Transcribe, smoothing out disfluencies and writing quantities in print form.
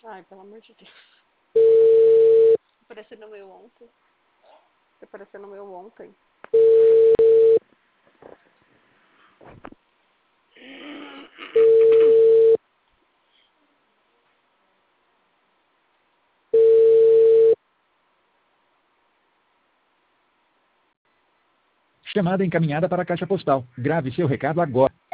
Ai, pelo amor de Deus. Apareceu no meu ontem. Apareceu no meu ontem. Chamada encaminhada para a caixa postal. Grave seu recado agora.